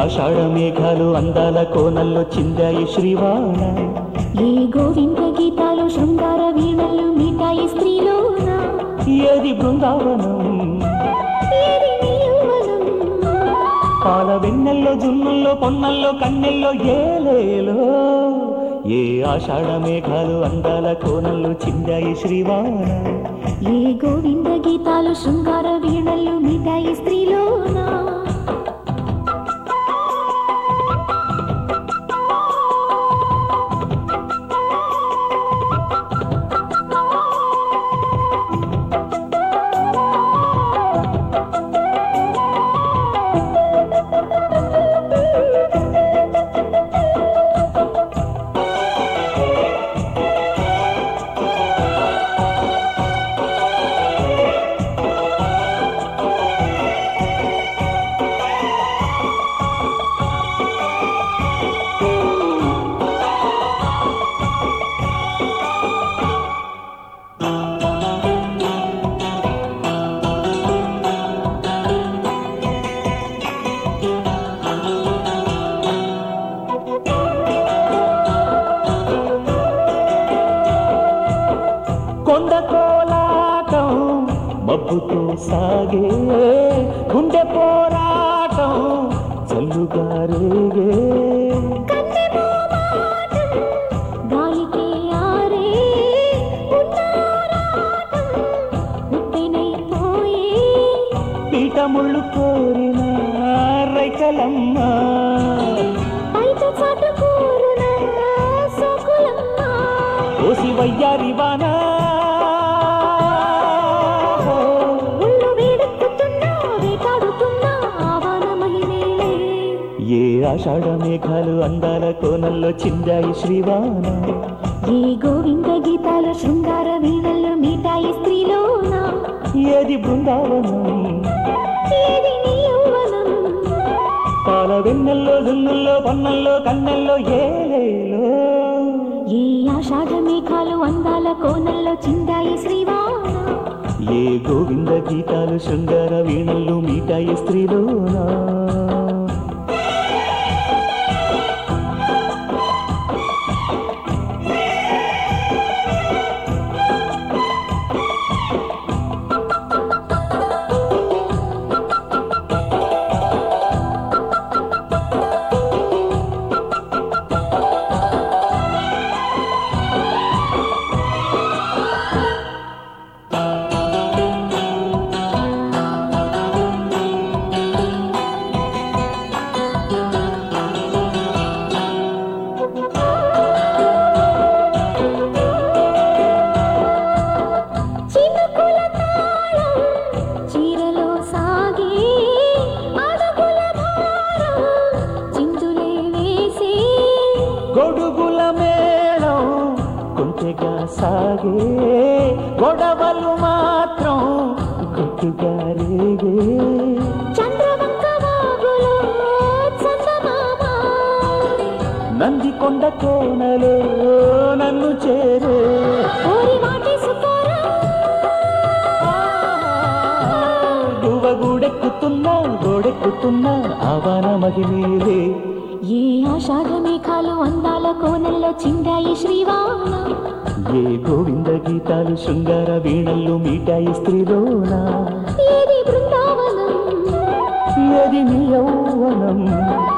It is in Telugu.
ఆషాఢ మేఘాలు అందాల కోనల్లో చిందాయి శ్రీవాణ, ఏ గోవింద గీతాలు శృంగార వీణలు మీటాయి స్త్రీలోన, ఏది బృందావనం ఏది నీ యౌవనం, పాల వెన్నెల్లో జున్నుల్లో పొన్నల్లో కన్నెల్లో ఏలేలో, ఏ ఆషాఢ మేఘాలు అందాల కోనల్లో చిందాయి శ్రీవాణ, ఏ గోవింద గీతాలు శృంగార వీణలు మీటాయి స్త్రీలోన. కొండ కోలాటం మబ్బుతో సాగే, గుండె పోరాటం చల్లుగా రేగే, గాలికే ఆరే ఉన్నారాటం ఉప్పెనైపోయే, పీఠముళ్ళు కోరిన రైకలమ్మ, బయట చాటు కోరున సోకులమ్మ, ఓసి వయ్యారి వాన, ఒళ్ళు వేడెక్కుతున్నా వేటాడుతున్నా ఆవాన మహిమేలే, ఏ ఆషాఢ మేఘాలు అందాల కోనల్లో చిందాయి శ్రీవాణ, ఏ గోవింద గీతాలు శృంగార వీణల్లో మీటాయి స్త్రీలోన, ఏది బృందావనం ఏది నీ యౌవనం, పాల వెన్నెల్లో జున్నుల్లో పొన్నల్లో కన్నెల్లో ఏలేలో, ఏ ఆషాఢ మేఘాలు అందాల కోనల్లో చిందాయి శ్రీవాణ, ఏ గోవింద గీతాలు శృంగార వీణల్లో మీటాయి స్త్రీలోనా. చినుకుల తాళం చీరలో సాగే అడుగుల భారం చిందులే వేసే, గొడుగుల మేళం కొంచెగా సాగే, గొడవలు మాత్రం గట్టుగా రేగే, చంద్రవంక వాగులో చందమామ, నందికొండ కోనలో నన్ను చేరే, ఓరి వాటేసుకోరా గువ్వగూడెక్కుతున్నా గోడెక్కుతున్నా ఆవాన మహిమేలే, ఏ ఆషాఢ మేఘాలు అందాల కోనల్లో చిందాయి శ్రీవాణ, ఏ గోవింద గీతాలు శృంగార వీణల్లో మీటాయి స్త్రీలోనా, ఏది బృందావనం ఏది నీ యౌవనం.